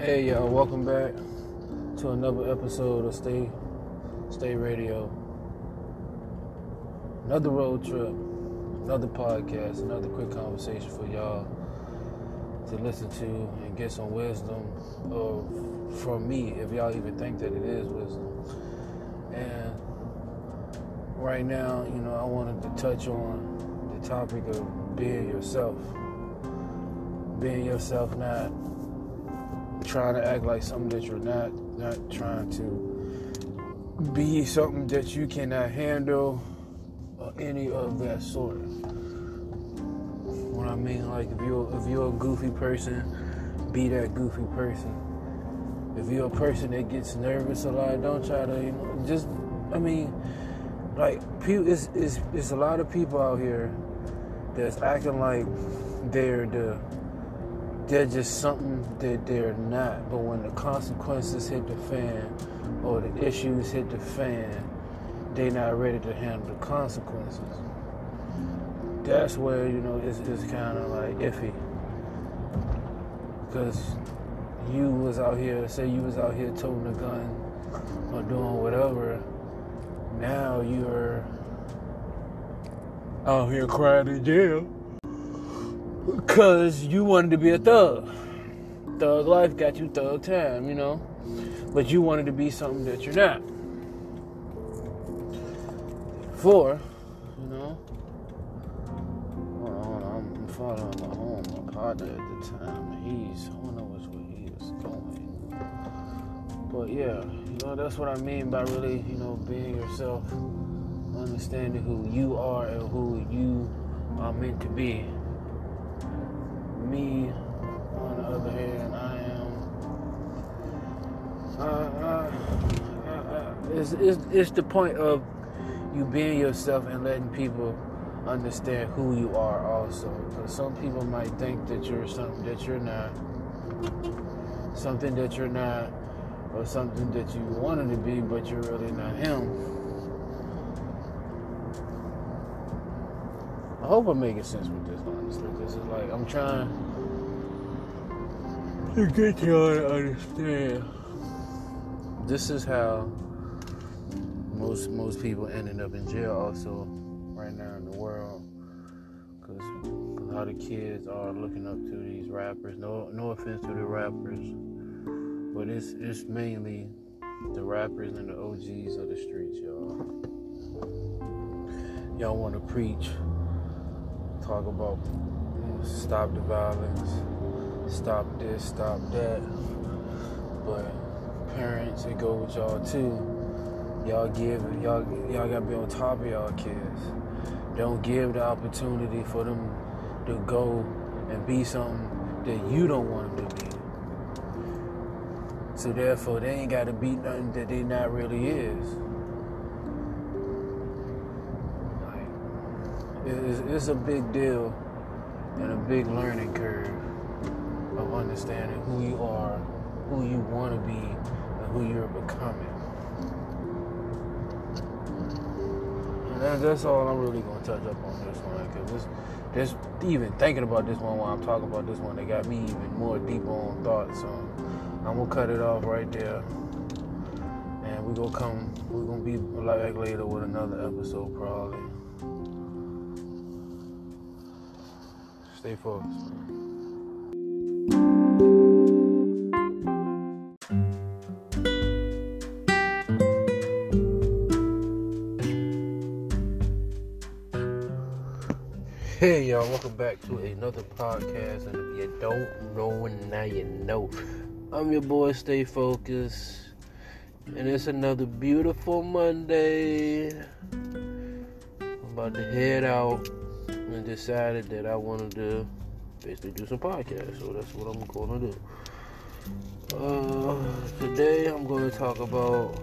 Hey y'all, welcome back to another episode of Stay Radio. Another road trip, another podcast, another quick conversation for y'all to listen to and get some wisdom from me, if y'all even think that it is wisdom. And right now, I wanted to touch on the topic of being yourself. Being yourself, not trying to act like something that you're not trying to be something that you cannot handle or any of that sort. What I mean, like if you're a goofy person, be that goofy person. If you're a person that gets nervous a lot, don't try to, it's a lot of people out here that's acting like they're just something that they're not. But when the consequences hit the fan or the issues hit the fan, they're not ready to handle the consequences. That's where, it's kind of like iffy. Because you was out here toting a gun or doing whatever. Now you're out here crying in jail because you wanted to be a thug. Thug life got you thug time, But you wanted to be something that you're not. Hold on, I'm following my partner at the time. I don't know which way he is going. But yeah, that's what I mean by really, being yourself, understanding who you are and who you are meant to be. Me, on the other hand, it's the point of you being yourself and letting people understand who you are also. Because some people might think that you're something that you're not, or something that you wanted to be, but you're really not him. I hope I'm making sense with this, honestly. Because it's like I'm trying to get y'all to understand. This is how most people ended up in jail also right now in the world. Because a lot of kids are looking up to these rappers. No offense to the rappers, but it's mainly the rappers and the OGs of the streets, y'all. Y'all want to preach, talk about stop the violence, stop this, stop that. But parents, it go with y'all too. Y'all gotta be on top of y'all kids. Don't give the opportunity for them to go and be something that you don't want them to be. So therefore, they ain't gotta be nothing that they not really is. It's a big deal and a big learning curve of understanding who you are, who you want to be, and who you're becoming. And that's all I'm really going to touch up on this one. Because this even thinking about this one while I'm talking about this one, they got me even more deep on thoughts. So I'm going to cut it off right there. And we're going to be back later with another episode probably. Stay focused. Hey y'all, welcome back to another podcast. And if you don't know, now you know. I'm your boy, Stay Focused. And it's another beautiful Monday. I'm about to head out and decided that I wanted to basically do some podcasts. So that's what I'm going to do. Today I'm going to talk about,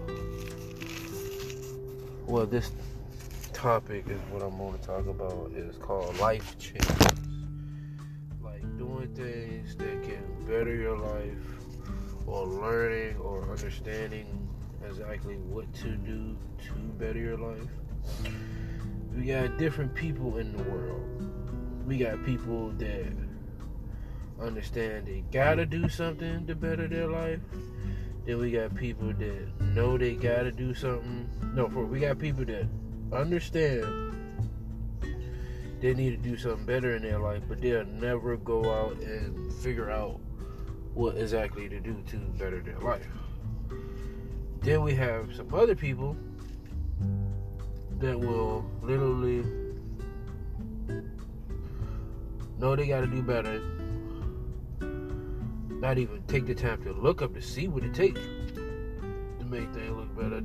this topic is what I'm going to talk about. Is called life change. Like doing things that can better your life, or learning or understanding exactly what to do to better your life. We got different people in the world. We got people that understand they gotta do something to better their life. Then we got people that know they gotta do something. We got people that understand they need to do something better in their life, but they'll never go out and figure out what exactly to do to better their life. Then we have some other people that will literally know they gotta do better, not even take the time to look up to see what it takes to make things look better.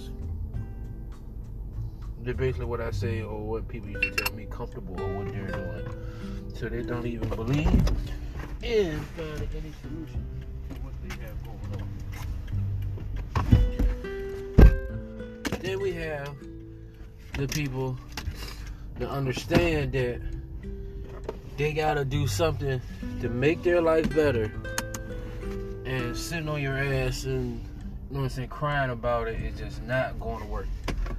They're basically what I say, or what people used to tell me, comfortable with what they're doing. So they don't even believe in finding any solution to what they have going on. Then we have the people that understand that they gotta do something to make their life better, and sitting on your ass and, you know what I'm saying, crying about it is just not going to work.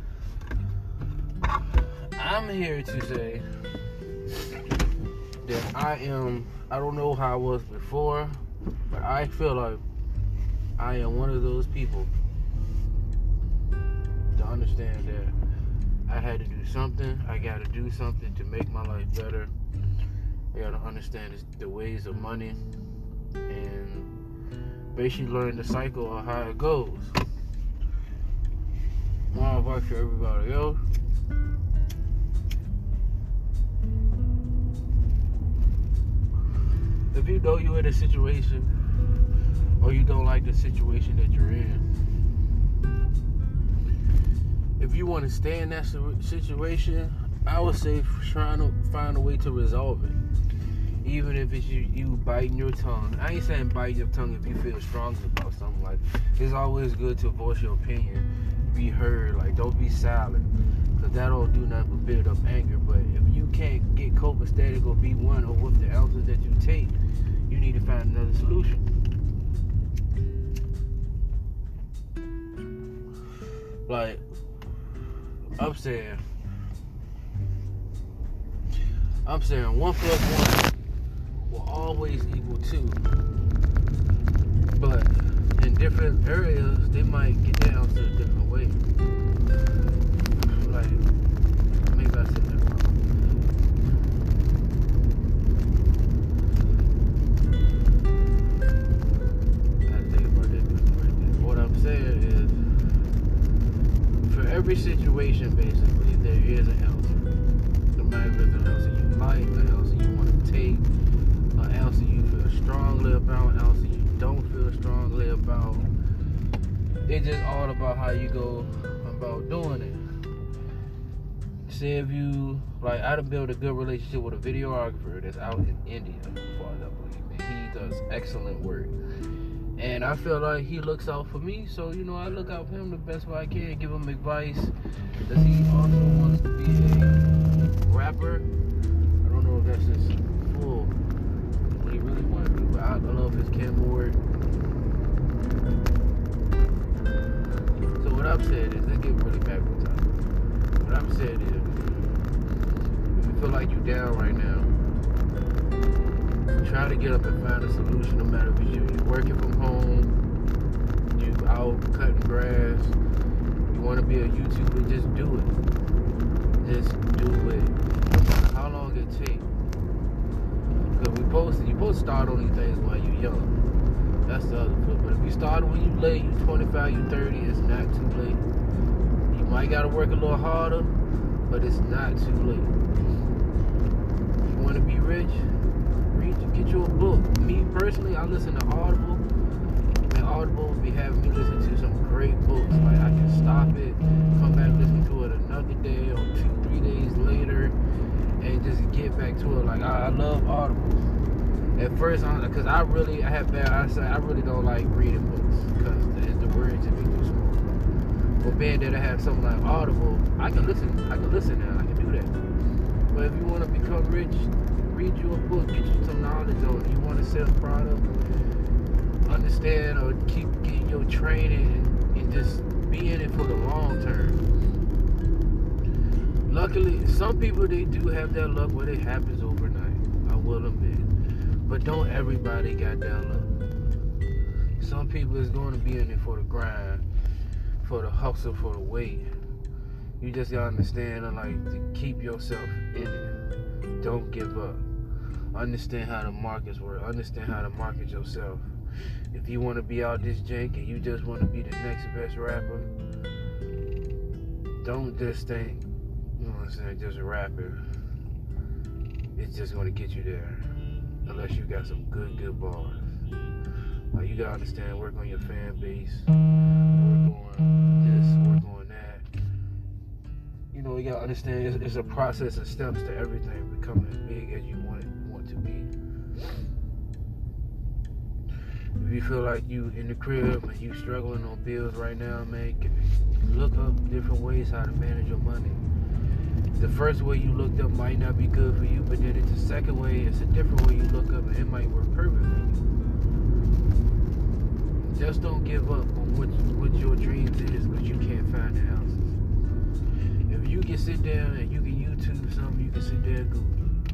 I'm here to say that I don't know how I was before, but I feel like I am one of those people to understand that I had to do something. I got to do something to make my life better. I got to understand the ways of money and basically learn the cycle of how it goes. More advice for everybody else. If you know you're in a situation, or you don't like the situation that you're in, if you want to stay in that situation, I would say trying to find a way to resolve it. Even if it's you biting your tongue. I ain't saying bite your tongue if you feel strongly about something. Like, it's always good to voice your opinion, be heard. Like, don't be silent, because that'll do nothing but build up anger. But if you can't get copacetic or be one, or with the ounces that you take, you need to find another solution. Like, I'm saying 1 + 1 will always equal 2. But in different areas, they might get their answer a different way. Like, maybe I said that wrong. I think about that right there. What I'm saying is, for every situation, basically, there is an answer. No matter if it's an answer you like, an answer you want to take, an answer you feel strongly about, an answer you don't feel strongly about. It's just all about how you go about doing it. Say if you, like, I done built a good relationship with a videographer that's out in India, as far as I believe, and he does excellent work. And I feel like he looks out for me, so, you know, I look out for him the best way I can, give him advice, because he also wants to be a rapper. I don't know if that's his full, what he really wants to do, but I love his camera work. So what I'm saying is, let's get really back on time. What I'm saying is, if you feel like you're down right now, try to get up and find a solution, no matter if you're working from home, you out cutting grass, you want to be a YouTuber, just do it. Just do it. No matter how long it takes. Because you're supposed to start on these things while you're young. That's the other flip. But if you start when you're late, you're 25, you're 30, it's not too late. You might got to work a little harder, but it's not too late. If you want to be rich, get you a book. Me personally, I listen to Audible, and Audible be having me listen to some great books. Like, I can stop it, come back, listen to it another day or 2-3 days later, and just get back to it. Like, I love Audible. At first, because I have bad eyesight, I really don't like reading books because the words would be too small. But being that I have something like Audible, I can listen now. I can do that. But if you want to become rich, read you a book, get you some knowledge on it. You want to sell a product, understand or keep getting your training and just be in it for the long term. Luckily, some people, they do have that luck where it happens overnight, I will admit. But don't everybody got that look. Some people is going to be in it for the grind, for the hustle, for the weight. You just gotta understand and like to keep yourself in it. Don't give up. Understand how the markets work. Understand how to market yourself. If you want to be out this jank and you just want to be the next best rapper, don't just think, you know what I'm saying, just a rapper. It's just going to get you there. Unless you got some good bars. Like, you got to understand, work on your fan base. Work on this, work on that. You know, you got to understand it's a process and steps to everything becoming as big as you want to be. If you feel like you in the crib and you struggling on bills right now, man, look up different ways how to manage your money. The first way you looked up might not be good for you, but then it's a second way, it's a different way you look up and it might work perfect for you. Just don't give up on what your dreams is because you can't find the answers. If you can sit down and you can YouTube something, you can sit there and Google.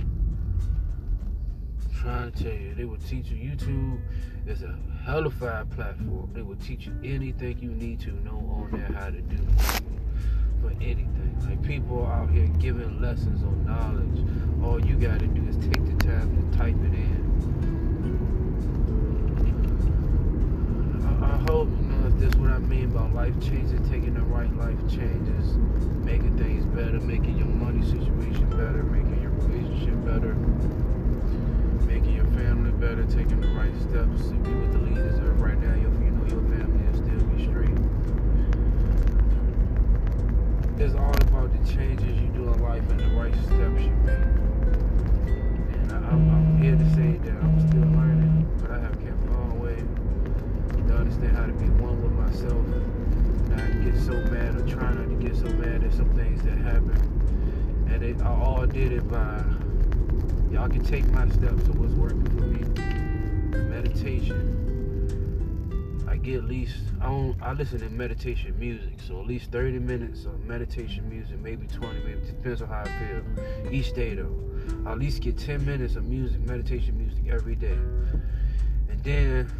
I'm trying to tell you, they will teach you. YouTube is a hellified platform. They will teach you anything you need to know on there how to do for anything. Like, people out here giving lessons on knowledge. All you gotta do is take the time to type it in. I hope you know if this is what I mean about life changes, taking the right life changes, making things better, making your money situation better, making your relationship better, making your family better, taking the right steps to be with the leaders of right now. You know your family will still be straight. It's all about the changes you do in life and the right steps you make. And I'm here to say that I'm still learning, but I have kept a long way to understand how to be one with myself, not get so mad or try not to get so mad at some things that happen. And I all did it by, y'all can take my steps of what's working for me. Meditation. I get at least, I listen to meditation music, so at least 30 minutes of meditation music, maybe 20, maybe, depends on how I feel. Each day though, I at least get 10 minutes of music, meditation music every day. And then,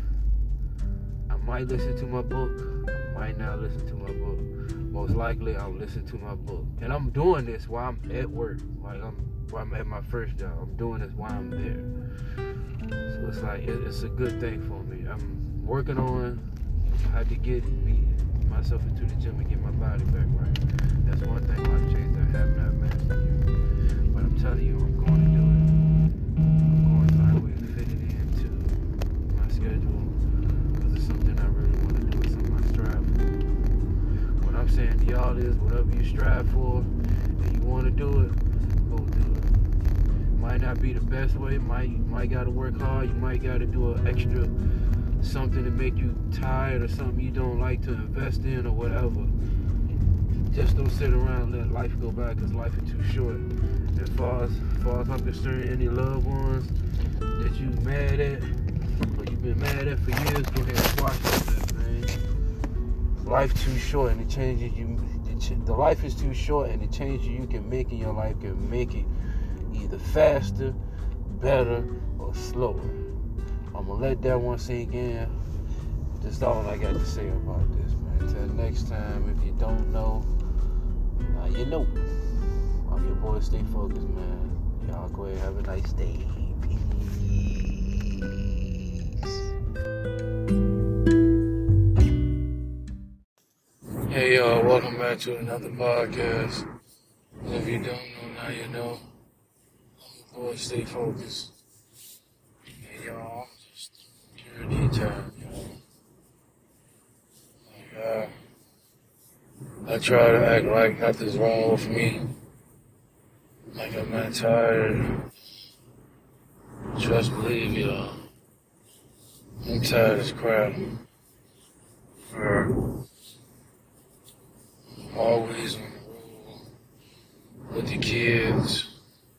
I might listen to my book, I might not listen to my book. Most likely, I'll listen to my book. And I'm doing this while I'm at work, like while I'm at my first job. I'm doing this while I'm there. So it's like, it's a good thing for me. I'm working on how to get myself into the gym and get my body back right. That's one thing life changed I have not mastered yet. But I'm telling you, I'm going to do it. I'm going to find a way to fit it into my schedule. Because it's something I really want to do. It's something I strive for. What I'm saying to y'all is, whatever you strive for and you want to do it, go do it. Might not be the best way. You might got to work hard. You might got to do an extra something to make you tired or something you don't like to invest in or whatever. Just don't sit around and let life go by, because life is too short. As far as I'm concerned, any loved ones that you mad at or you've been mad at for years, go ahead and squash that, man. Life too short, and the changes the life is too short, and the changes you can make in your life can make it either faster, better, or slower. I'm gonna let that one sink in. That's all I got to say about this, man. Until next time, if you don't know, now you know. I'm your boy, stay focused, man. Y'all go ahead and have a nice day. Peace. Hey, y'all, welcome back to another podcast. And if you don't know, now you know. I'm your boy, stay focused. Hey, y'all. Anytime, I try to act like nothing's wrong with me, like I'm not tired. Trust, believe, y'all, I'm tired as crap. Always on the road with the kids,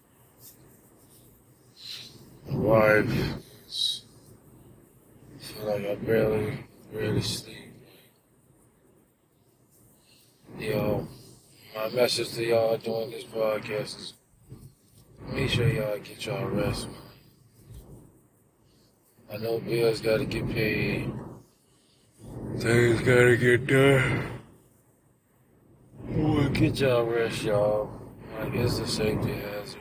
the wife. I feel like I barely sleep. Yo, my message to y'all doing this podcast is make sure y'all get y'all rest, man. I know bills gotta get paid. Things gotta get done. Well, get y'all rest, y'all. Like, it's a safety hazard.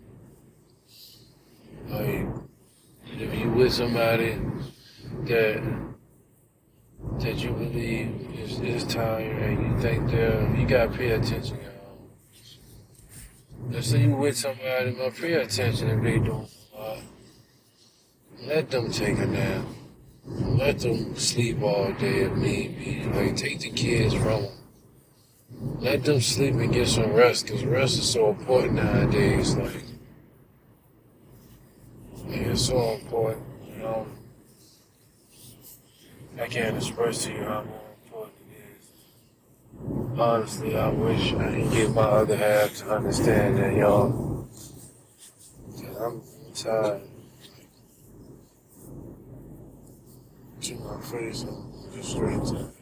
Like, if you with somebody that you believe is tired and you think you gotta pay attention, y'all. Let's say you with somebody, but pay attention if they doing a lot. Let them take a nap. Let them sleep all day if need be. Like, take the kids from them. Let them sleep and get some rest, because rest is so important nowadays. Like, it's so important, you know. I can't express to you how more important it is. Honestly, I wish I could get my other half to understand that, y'all. Because I'm tired. To my face, I'm just straight tired.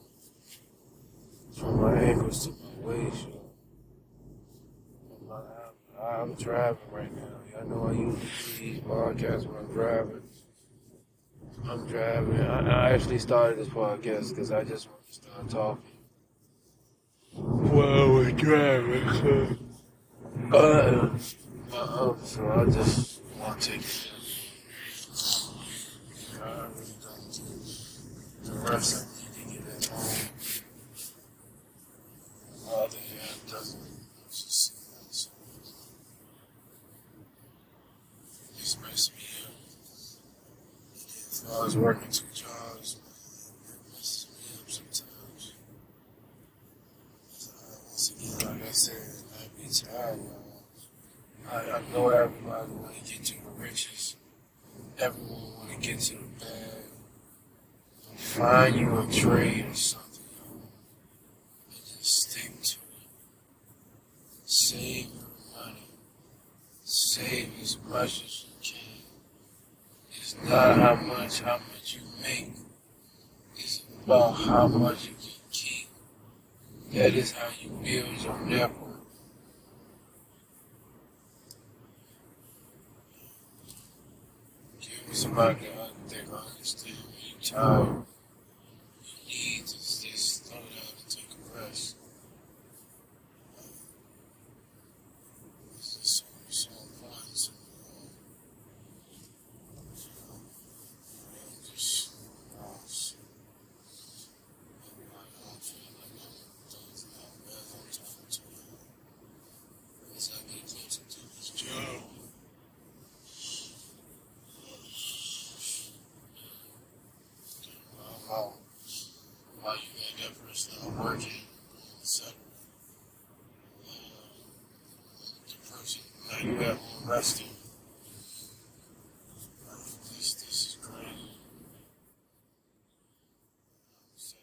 From my ankles to my waist, I'm driving right now. Y'all know I usually do these podcasts when I'm driving. I'm driving. I actually started this podcast because I just want to start talking while I was driving. So I just want to take it. I really don't. The rest I need to get at home. My other hand doesn't. It's just it's messing me up. If I was working 2 jobs, it messes me up sometimes. Once again, like I said, I be tired, y'all. I know everybody want to get to the riches. Everyone want to get to the bag. Find you a trade or something, and just stick to it. Save your money. Save as much as you can. It's not how much you make. It's about how much you can keep. That is how you build your network. Give me somebody that can understand when you're tired. You need to just slow down and take a rest. It's just so important to me. I'm just lost. I don't feel like I'm things not well. I'm talking to you. As I get closer to this job, while you had that person not working, etc. The person, now you have one resting. This is great. So,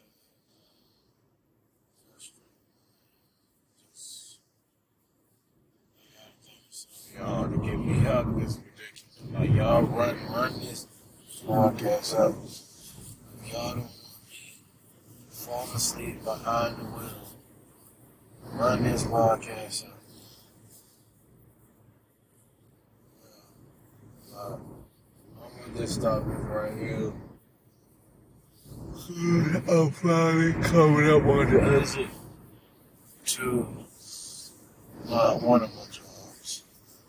just, I gotta thank some of y'all to get me out of this ridiculous. Like, y'all run this podcast up. Y'all don't fall asleep behind the wheel. Run this podcast up. I'm gonna just stop it right here. I'm finally coming up on the exit to one of my jobs.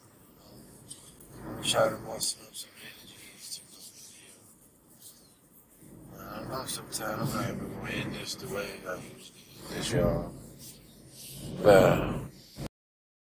I'm trying to muster up some energy to go. I know sometimes I'm not even going to end this the way I usually do this, y'all. But